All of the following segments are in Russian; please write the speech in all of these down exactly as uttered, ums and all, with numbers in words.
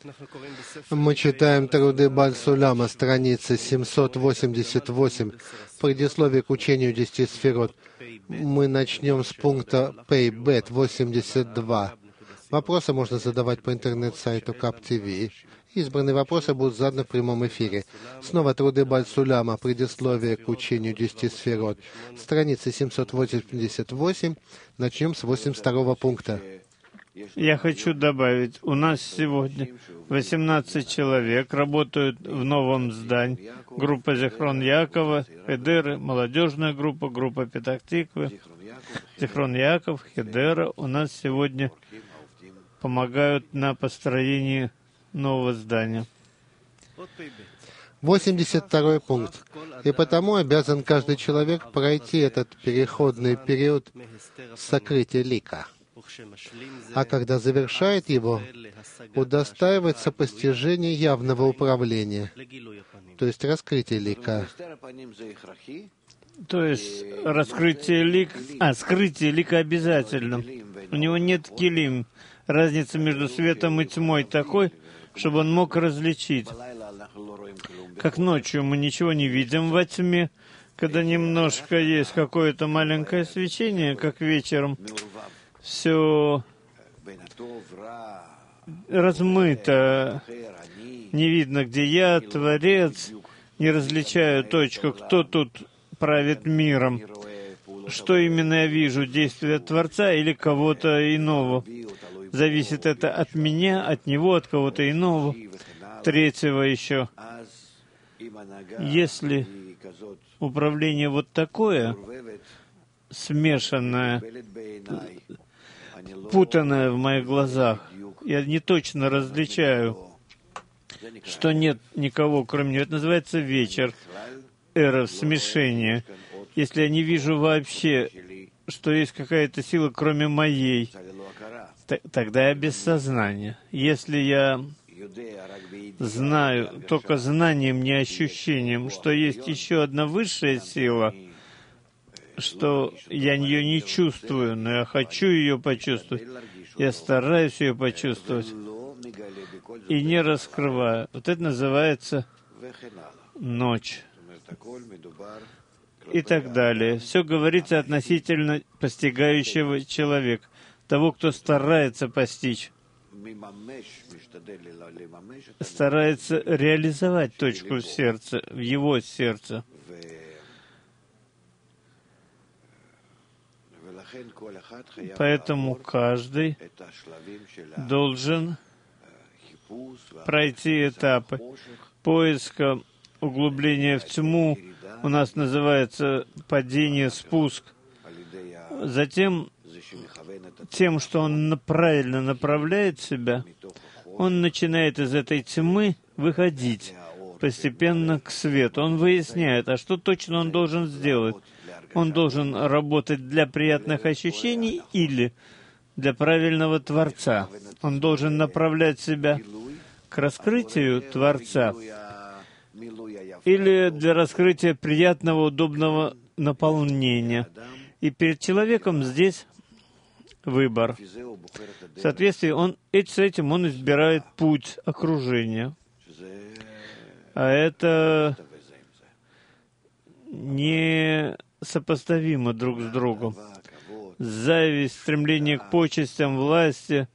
Мы читаем труды Баль Суляма, страница семьсот восемьдесят восемь, предисловие к учению десяти сферот. Мы начнем с пункта Пейбет восемьдесят два. Вопросы можно задавать по интернет-сайту Кап ти ви. Избранные вопросы будут заданы в прямом эфире. Снова труды Баль Суляма, предисловие к учению десяти сферот. Страница семьсот восемьдесят восемь. Начнем с восемьдесят второго пункта. Я хочу добавить, у нас сегодня восемнадцать человек работают в новом здании. Группа Зихрон Якова, Хедеры, молодежная группа, группа Петах-Тиквы, Зихрон Яков, Хедера. У нас сегодня помогают на построении нового здания. восемьдесят второй пункт. И потому обязан каждый человек пройти этот переходный период сокрытия лика. А когда завершает его, удостаивается постижения явного управления, то есть раскрытие лика. То есть раскрытие лика, а, скрытие лика обязательно. У него нет килим. Разница между светом и тьмой такой, чтобы он мог различить. Как ночью мы ничего не видим во тьме, когда немножко есть какое-то маленькое свечение, как вечером, все размыто, не видно, где я, Творец, не различаю точку, кто тут правит миром, что именно я вижу, действие Творца или кого-то иного. Зависит это от меня, от него, от кого-то иного, третьего еще. Если управление вот такое, смешанное, путанное в моих глазах, я не точно различаю, что нет никого, кроме него. Это называется вечер, эра смешения. Если я не вижу вообще, что есть какая-то сила, кроме моей, тогда я без сознания. Если я знаю только знанием, не ощущением, что есть еще одна высшая сила, что я ее не чувствую, но я хочу ее почувствовать, я стараюсь ее почувствовать и не раскрываю. Вот это называется ночь. И так далее. Все говорится относительно постигающего человека, того, кто старается постичь, старается реализовать точку в сердце, в его сердце. Поэтому каждый должен пройти этапы поиска, углубления в тьму, у нас называется падение, спуск. Затем, тем, что он правильно направляет себя, он начинает из этой тьмы выходить постепенно к свету. Он выясняет, а что точно он должен сделать. Он должен работать для приятных ощущений или для правильного Творца. Он должен направлять себя к раскрытию Творца или для раскрытия приятного, удобного наполнения. И перед человеком здесь выбор. В соответствии он, с этим он избирает путь окружения. А это не сопоставимо друг с другом. Зависть, стремление к почестям, власти,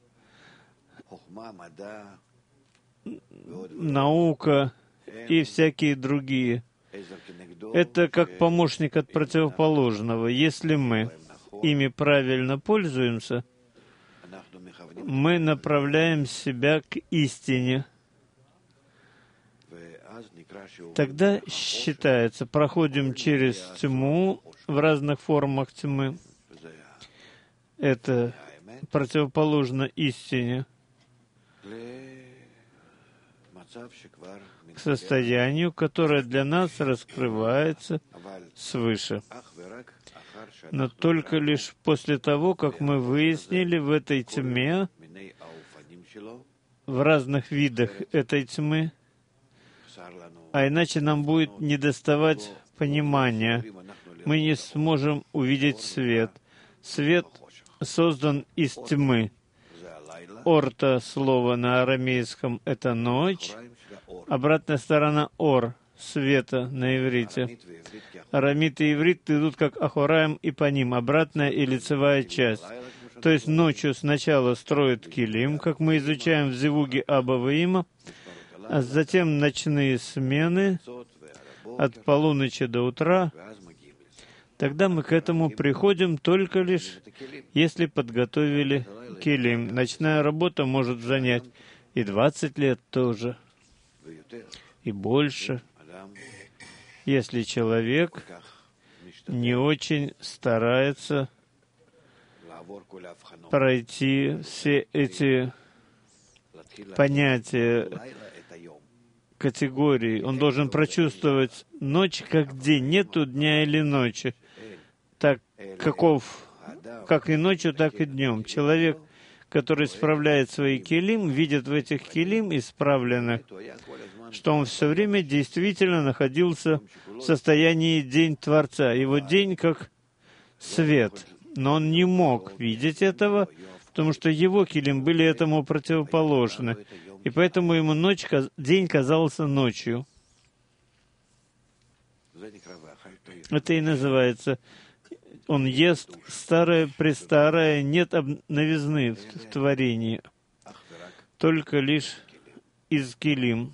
наука и всякие другие. Это как помощник от противоположного. Если мы ими правильно пользуемся, мы направляем себя к истине. Тогда считается, проходим через тьму в разных формах тьмы. Это противоположно истине, к состоянию, которое для нас раскрывается свыше. Но только лишь после того, как мы выяснили в этой тьме, в разных видах этой тьмы, а иначе нам будет недоставать понимания. Мы не сможем увидеть свет. Свет создан из тьмы. орта слова на арамейском — это ночь, обратная сторона ор — света на иврите. Арамит и иврит идут как ахораем и по ним, обратная и лицевая часть. То есть ночью сначала строят килим, как мы изучаем в Зивуге Аба Ваима, а затем ночные смены от полуночи до утра. Тогда мы к этому приходим только лишь, если подготовили килим. Ночная работа может занять и двадцать лет тоже, и больше, если человек не очень старается пройти все эти понятия, категории. Он должен прочувствовать ночь как день. Нету дня или ночи. Так, каков, как и ночью, так и днем. Человек, который справляет свои килим, видит в этих килим исправленных, что он все время действительно находился в состоянии день Творца. Его день как свет. Но он не мог видеть этого, потому что его килим были этому противоположны. И поэтому ему ночь, день казался ночью. Это и называется, он ест старое-престарое, нет новизны в, в творении, только лишь из килим.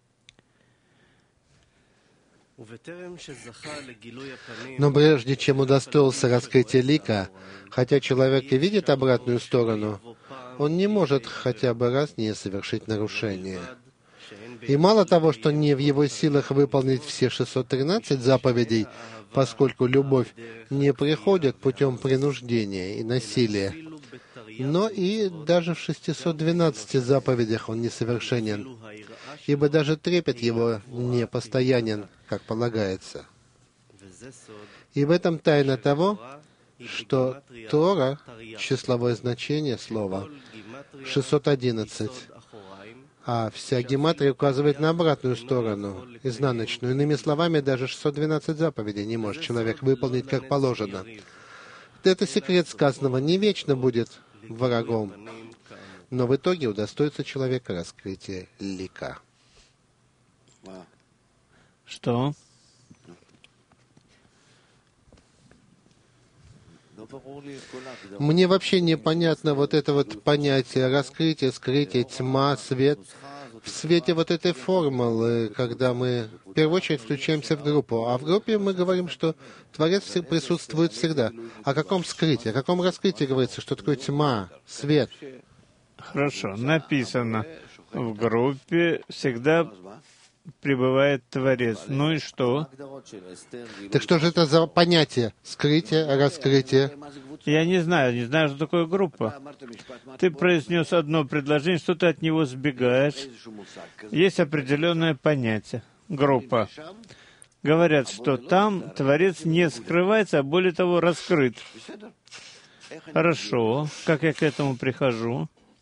Но прежде чем удостоился раскрытия лика, хотя человек и видит обратную сторону, он не может хотя бы раз не совершить нарушение. И мало того, что не в его силах выполнить все шестьсот тринадцать заповедей, поскольку любовь не приходит путем принуждения и насилия, но и даже в шестисот двенадцати заповедях он несовершенен, ибо даже трепет его не постоянен, как полагается. И в этом тайна того, что Тора — числовое значение слова шестьсот одиннадцать, а вся гематрия указывает на обратную сторону, изнаночную. Иными словами, даже шестьсот двенадцать заповедей не может человек выполнить как положено. Это секрет сказанного: не вечно будет врагом, но в итоге удостоится человека раскрытия лика. Что? Мне вообще непонятно вот это вот понятие раскрытие, скрытие, тьма, свет. В свете вот этой формулы, когда мы в первую очередь включаемся в группу, а в группе мы говорим, что Творец присутствует всегда. О каком скрытии, о каком раскрытии говорится, что такое тьма, свет? Хорошо, написано, в группе всегда пребывает Творец. Ну и что? Так что же это за понятие? Скрытие, раскрытие? Я не знаю, не знаю, что такое группа. Ты произнес одно предложение, что ты от него сбегаешь. Есть определенное понятие. Группа. Говорят, что там Творец не скрывается, а более того, раскрыт. Хорошо. Как я к этому прихожу?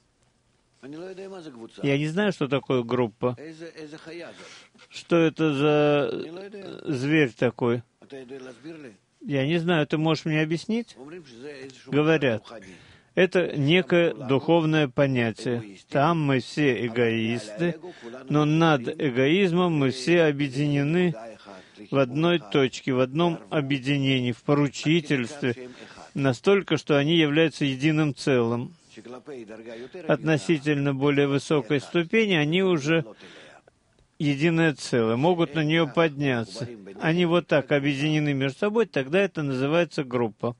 Я не знаю, что такое группа. Что это за зверь такой? Я не знаю, ты можешь мне объяснить? Говорят, это некое духовное понятие. Там мы все эгоисты, но над эгоизмом мы все объединены в одной точке, в одном объединении, в поручительстве, настолько, что они являются единым целым. Относительно более высокой ступени они уже единое целое, могут на нее подняться. Они вот так объединены между собой, тогда это называется группа.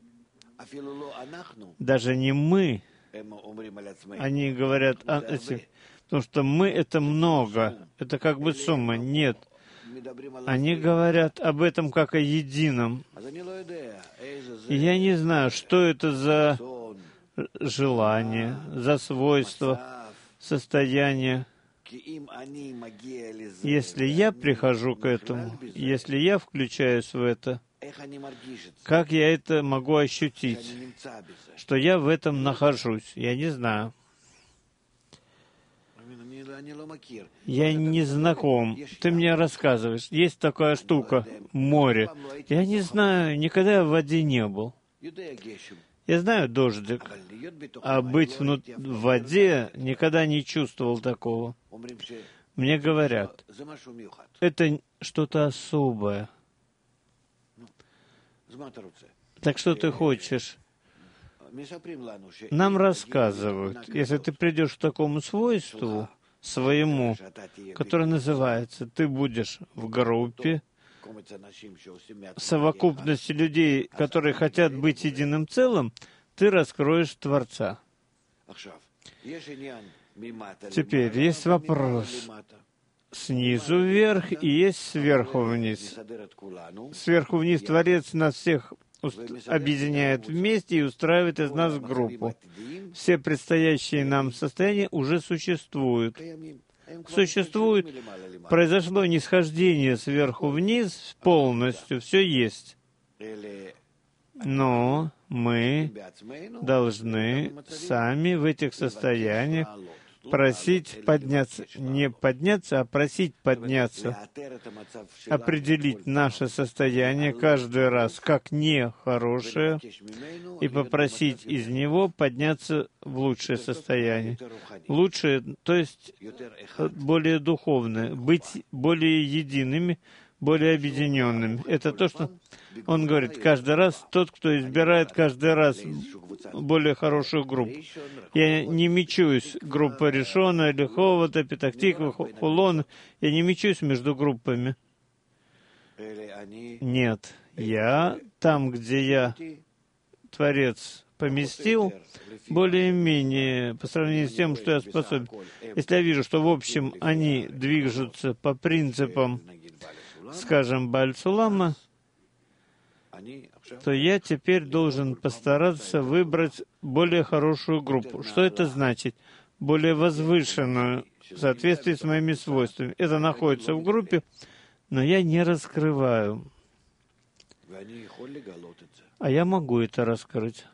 Даже не мы, они говорят, а, эти, потому что мы — это много, это как бы сумма. Нет. Они говорят об этом как о едином. И я не знаю, что это за желание, за свойство, состояние. Если я прихожу к этому, если я включаюсь в это, как я это могу ощутить, что я в этом нахожусь? Я не знаю. Я не знаком. Ты мне рассказываешь. Есть такая штука — море. Я не знаю, никогда я в воде не был. Я знаю дождик, а быть внут... в воде никогда не чувствовал такого. Мне говорят, это что-то особое. Так что ты хочешь? Нам рассказывают, если ты придешь к такому свойству, своему, которое называется, ты будешь в группе, совокупности людей, которые хотят быть единым целым, ты раскроешь Творца. Теперь есть вопрос. Снизу вверх и есть сверху вниз. Сверху вниз Творец нас всех объединяет вместе и устраивает из нас группу. Все предстоящие нам состояния уже существуют. Существует, произошло нисхождение сверху вниз полностью, все есть. Но мы должны сами в этих состояниях просить подняться, не подняться, а просить подняться, определить наше состояние каждый раз как нехорошее и попросить из него подняться в лучшее состояние. Лучшее, то есть более духовное, быть более едиными, более объединенными. Это то, что он говорит каждый раз, тот, кто избирает каждый раз более хорошую группу. Я не мечусь, группа Ришона, или Ховата, Петахтиква, Хулон, я не мечусь между группами. Нет, я там, где я, Творец, поместил, более-менее, по сравнению с тем, что я способен. Если я вижу, что в общем они движутся по принципам, скажем, Бааль-Сулама, то я теперь должен постараться выбрать более хорошую группу. Что это значит? Более возвышенную, в соответствии с моими свойствами. Это находится в группе, но я не раскрываю. А я могу это раскрыть.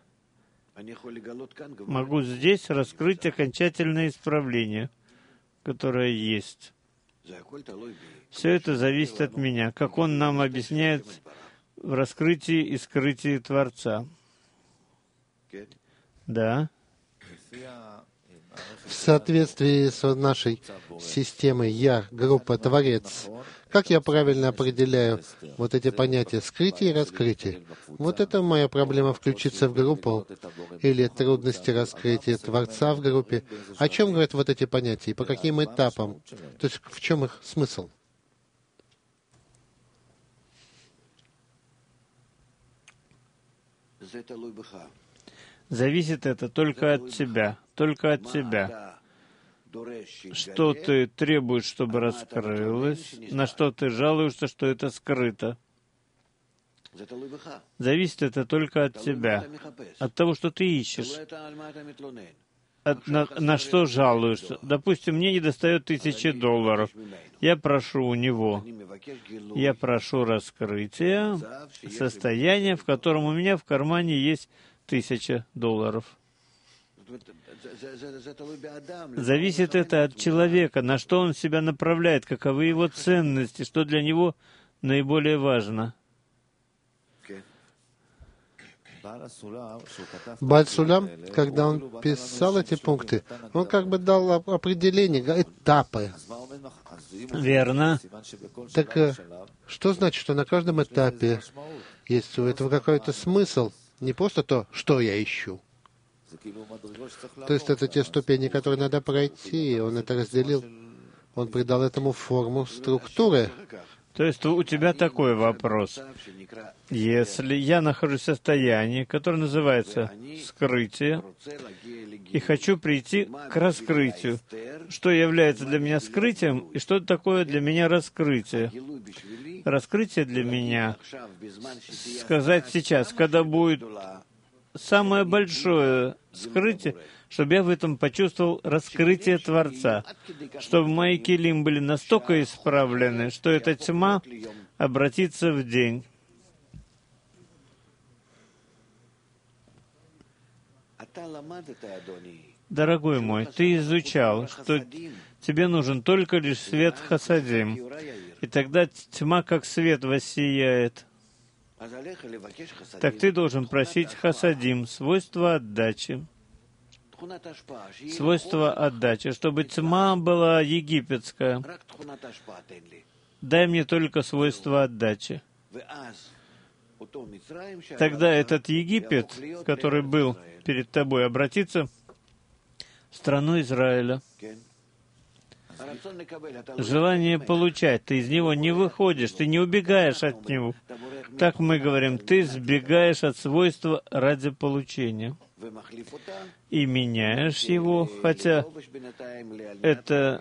Могу здесь раскрыть окончательное исправление, которое есть. Все это зависит от меня, как он нам объясняет в раскрытии и скрытии Творца. Да. В соответствии с нашей системой «Я», группа «Творец», как я правильно определяю вот эти понятия «скрытие» и «раскрытие»? Вот это моя проблема — включиться в группу, или трудности раскрытия Творца в группе. О чем говорят вот эти понятия и по каким этапам? То есть в чем их смысл? Зависит это только от тебя, только от тебя. Что ты требуешь, чтобы раскрылось, на что ты жалуешься, что это скрыто. Зависит это только от тебя, от того, что ты ищешь. От, на, на что жалуешься? Допустим, мне недостает тысячи долларов. Я прошу у него. Я прошу раскрытия состояния, в котором у меня в кармане есть тысяча долларов. Зависит это от человека, на что он себя направляет, каковы его ценности, что для него наиболее важно. Бааль Сулам, когда он писал эти пункты, он как бы дал определение, этапы. Верно. Так что значит, что на каждом этапе есть у этого какой-то смысл, не просто то, что я ищу. То есть это те ступени, которые надо пройти, и он это разделил, он придал этому форму структуры. То есть у тебя такой вопрос. Если я нахожусь в состоянии, которое называется скрытие, и хочу прийти к раскрытию, что является для меня скрытием, и что такое для меня раскрытие? Раскрытие для меня, сказать сейчас, когда будет самое большое скрытие, чтобы я в этом почувствовал раскрытие Творца, чтобы мои килим были настолько исправлены, что эта тьма обратится в день. Дорогой мой, ты изучал, что тебе нужен только лишь свет хасадим, и тогда тьма как свет воссияет. так ты должен просить хасадим, свойство отдачи. Свойство отдачи, чтобы тьма была египетская. Дай мне только свойство отдачи. Тогда этот Египет, который был перед тобой, обратится в страну Израиля. Желание получать, ты из него не выходишь, ты не убегаешь от него. Так мы говорим, ты сбегаешь от свойства ради получения и меняешь его, хотя это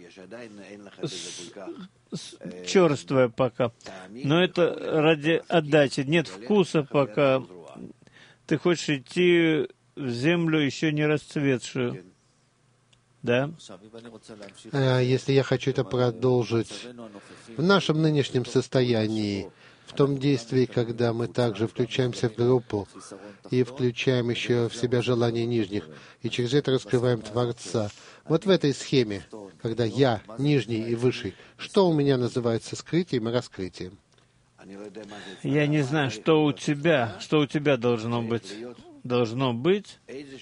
черствое пока, но это ради отдачи. Нет вкуса пока. Ты хочешь идти в землю, еще не расцветшую. Да? Если я хочу это продолжить в нашем нынешнем состоянии, в том действии, когда мы также включаемся в группу и включаем еще в себя желание нижних, и через это раскрываем Творца. Вот в этой схеме, когда я нижний и высший, что у меня называется скрытием и раскрытием? Я не знаю, что у тебя, что у тебя должно быть. Должно быть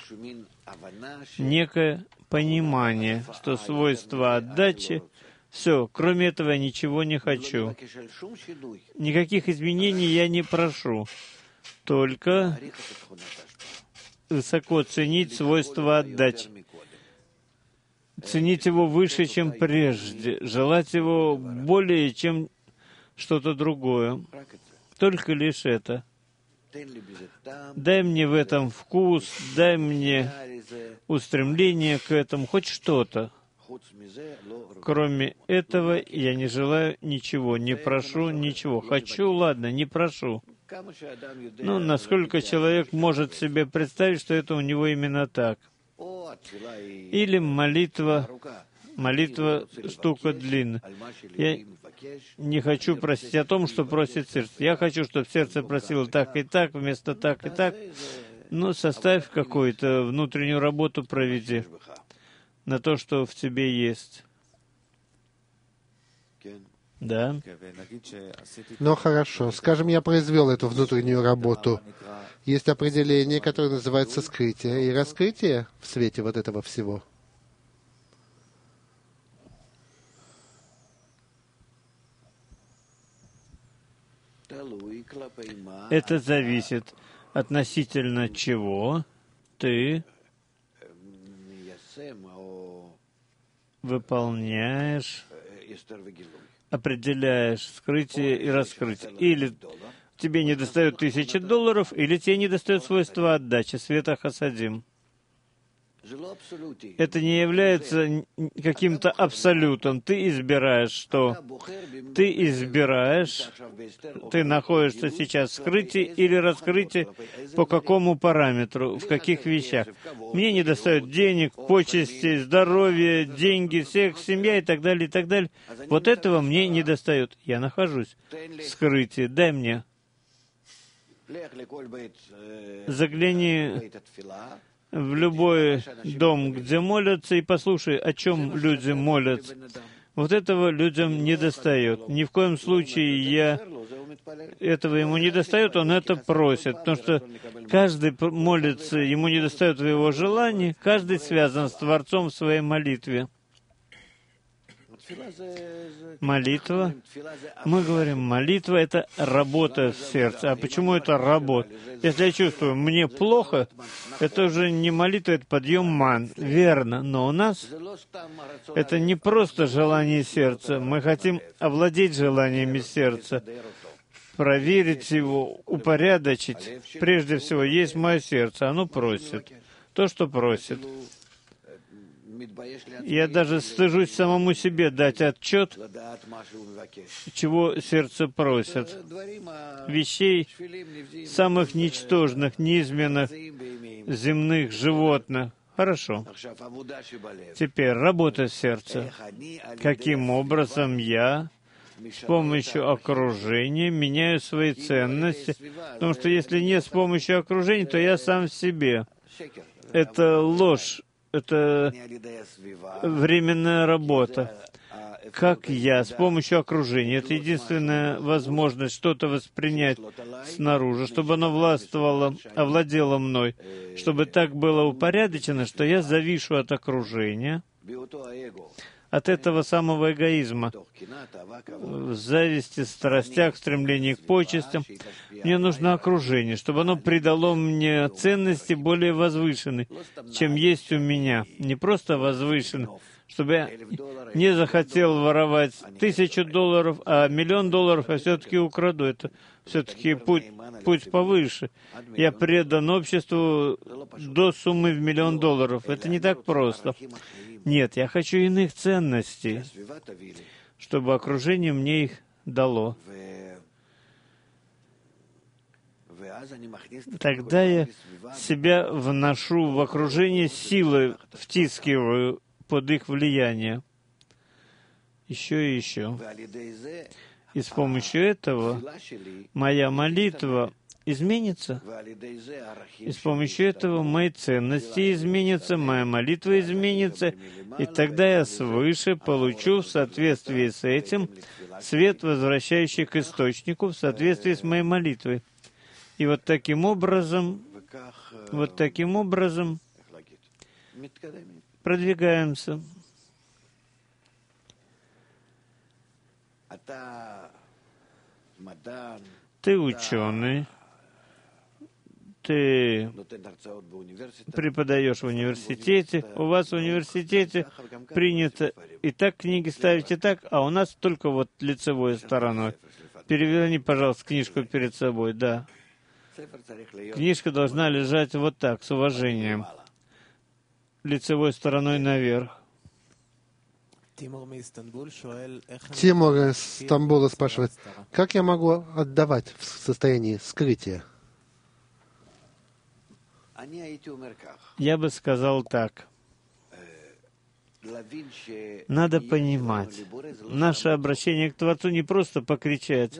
некое понимание, что свойство отдачи, все, кроме этого я ничего не хочу. Никаких изменений я не прошу, только высоко ценить свойство отдачи. Ценить его выше, чем прежде, желать его более, чем что-то другое. Только лишь это. Дай мне в этом вкус, дай мне устремление к этому, хоть что-то. Кроме этого, я не желаю ничего, не прошу ничего. Хочу, ладно, не прошу. Ну, насколько человек может себе представить, что это у него именно так. Или молитва, молитва штука длинная. Я не хочу просить о том, что просит сердце. Я хочу, чтобы сердце просило так и так, вместо так и так. Ну, составь какую-то внутреннюю работу, проведи на то, что в тебе есть. Да? Ну, хорошо. Скажем, я произвел эту внутреннюю работу. Есть определение, которое называется скрытие и раскрытие в свете вот этого всего. Это зависит относительно чего ты выполняешь, определяешь скрытие и раскрытие. Или тебе не достает тысячи долларов, или тебе не достает свойства отдачи, света хасадим. Это не является каким-то абсолютом. Ты избираешь, что ты избираешь, ты находишься сейчас в скрытии или раскрытии, по какому параметру, в каких вещах. Мне не достает денег, почести, здоровья, деньги, секс, семья и так далее, и так далее. Вот этого мне не достает. Я нахожусь в скрытии. Дай мне. Загляни в любой дом, где молятся, и послушай, о чем люди молятся. Вот этого людям не достает. Ни в коем случае я этого ему не достает, он это просит. Потому что каждый молится, ему не достает его желаний, каждый связан с Творцом в своей молитве. Молитва, мы говорим, молитва — это работа в сердце. А почему это работа? Если я чувствую, мне плохо, это уже не молитва, это подъем ман. Верно, но у нас это не просто желание сердца. Мы хотим овладеть желаниями сердца, проверить его, упорядочить. Прежде всего, есть мое сердце, оно просит то, что просит. Я даже стыжусь самому себе дать отчет, чего сердце просит. Вещей самых ничтожных, низменных, земных, животных. Хорошо. Теперь работа сердца. Каким образом я с помощью окружения меняю свои ценности? Потому что если не с помощью окружения, то я сам в себе. Это ложь. Это временная работа. как я, с помощью окружения. Это единственная возможность что-то воспринять снаружи, чтобы оно властвовало, овладело мной, чтобы так было упорядочено, что я завишу от окружения, от этого самого эгоизма, в зависти, страстях, стремлении к почестям. Мне нужно окружение, чтобы оно придало мне ценности более возвышенной, чем есть у меня. Не просто возвышенной, чтобы я не захотел воровать тысячу долларов, а миллион долларов я все-таки украду. Это все-таки путь, путь повыше. Я предан обществу до суммы в миллион долларов. Это не так просто. Нет, я хочу иных ценностей, чтобы окружение мне их дало. Тогда я себя вношу в окружение силой, втискиваю под их влияние. Еще и еще. И с помощью этого моя молитва изменится. И с помощью этого мои ценности изменятся, моя молитва изменится, и тогда я свыше получу в соответствии с этим свет, возвращающий к источнику, в соответствии с моей молитвой. И вот таким образом, вот таким образом продвигаемся. Ты ученый, ты преподаешь в университете, у вас в университете принято и так книги ставить, и так, а у нас только вот лицевой стороной. Переверни, пожалуйста, книжку перед собой, да. Книжка должна лежать вот так, с уважением, лицевой стороной наверх. Тимур из Стамбула спрашивает, как я могу отдавать в состоянии скрытия? Я бы сказал так. Надо понимать, наше обращение к Творцу не просто покричать.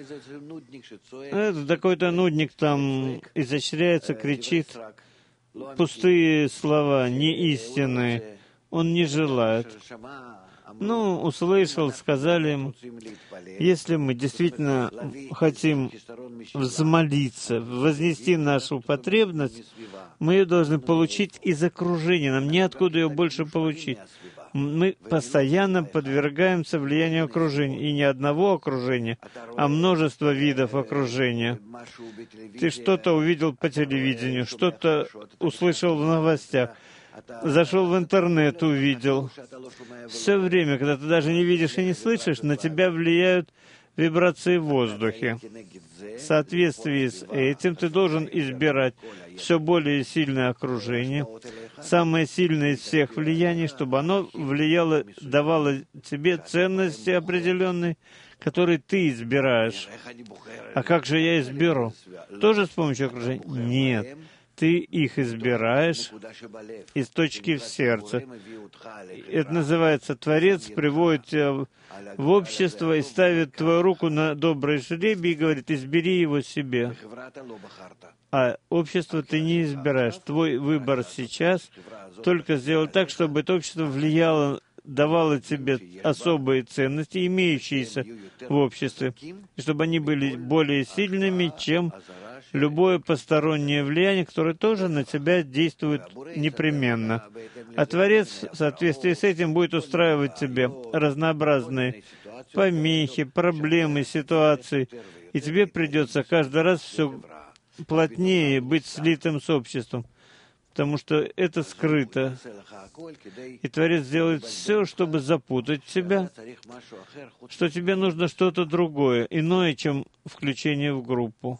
Это какой-то нудник там изощряется, кричит. Пустые слова, не истинные. Он не желает. Ну, услышал, сказали им, если мы действительно хотим взмолиться, вознести нашу потребность, мы ее должны получить из окружения, нам неоткуда ее больше получить. Мы постоянно подвергаемся влиянию окружения, и не одного окружения, а множество видов окружения. Ты что-то увидел по телевидению, что-то услышал в новостях, зашел в интернет, увидел. Все время, когда ты даже не видишь и не слышишь, на тебя влияют вибрации в воздухе. В соответствии с этим ты должен избирать все более сильное окружение, самое сильное из всех влияний, чтобы оно влияло, давало тебе ценности определенные, которые ты избираешь. А как же я изберу? Тоже с помощью окружения? Нет. Ты их избираешь из точки в сердце. Это называется, Творец приводит тебя в общество и ставит твою руку на добрый жребий и говорит, избери его себе. А общество ты не избираешь. Твой выбор сейчас только сделать так, чтобы это общество влияло, давало тебе особые ценности, имеющиеся в обществе, и чтобы они были более сильными, чем любое постороннее влияние, которое тоже на тебя действует непременно. А Творец в соответствии с этим будет устраивать тебе разнообразные помехи, проблемы, ситуации, и тебе придется каждый раз все плотнее быть слитым с обществом, потому что это скрыто. И Творец делает все, чтобы запутать тебя, что тебе нужно что-то другое, иное, чем включение в группу.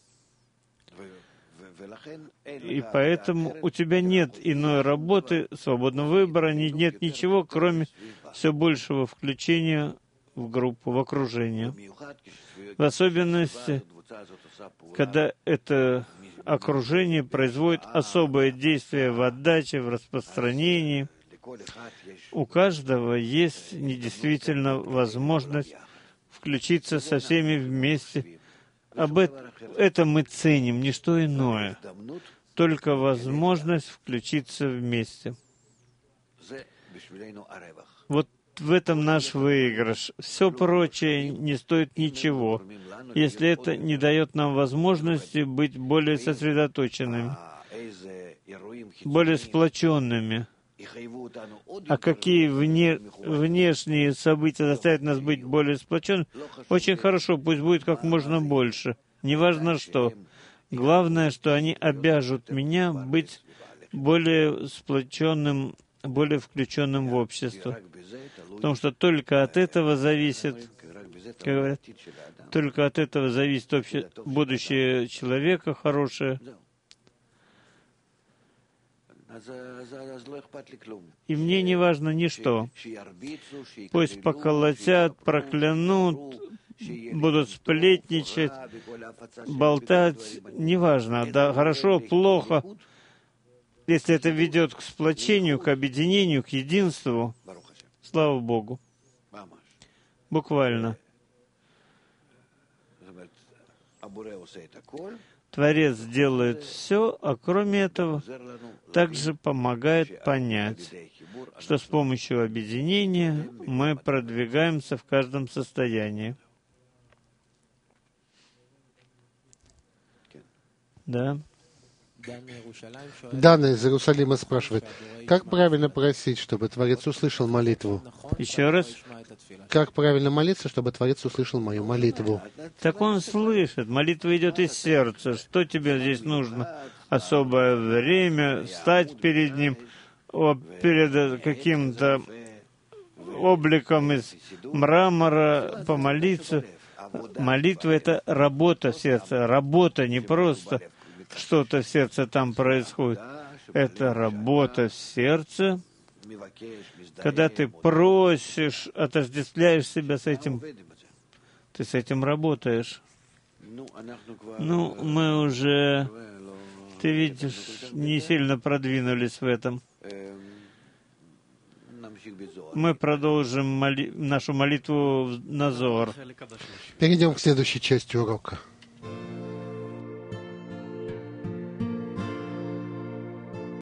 И поэтому у тебя нет иной работы, свободного выбора, нет ничего, кроме все большего включения в группу, в окружение. В особенности, когда это окружение производит особое действие в отдаче, в распространении. У каждого есть недействительно возможность включиться со всеми вместе. Об этом, это мы ценим, не что иное, только возможность включиться вместе. Вот в этом наш выигрыш. Все прочее не стоит ничего, если это не дает нам возможности быть более сосредоточенными, более сплоченными. А какие вне, внешние события заставят нас быть более сплоченными? Очень хорошо, пусть будет как можно больше. Неважно что. Главное, что они обяжут меня быть более сплоченным, более включенным в общество. Потому что только от этого зависит, как говорят, только от этого зависит обще... будущее человека хорошее. И мне не важно ничто. Пусть поколотят, проклянут, будут сплетничать, болтать, неважно, да, хорошо, плохо. Если это ведет к сплочению, к объединению, к единству, слава Богу. Буквально. Творец делает все, а кроме этого также помогает понять, что с помощью объединения мы продвигаемся в каждом состоянии. Да. Дана из Иерусалима спрашивает, как правильно просить, чтобы Творец услышал молитву? Еще раз. Как правильно молиться, чтобы Творец услышал мою молитву? Так он слышит. Молитва идет из сердца. Что тебе здесь нужно? Особое время, стать перед Ним, перед каким-то обликом из мрамора, помолиться. Молитва — это работа в сердце. Работа, не просто что-то в сердце там происходит. Это работа в сердце, когда ты просишь, отождествляешь себя с этим, ты с этим работаешь. Ну, мы уже, ты видишь, не сильно продвинулись в этом. Мы продолжим моли... нашу молитву на Зоар. Перейдем к следующей части урока.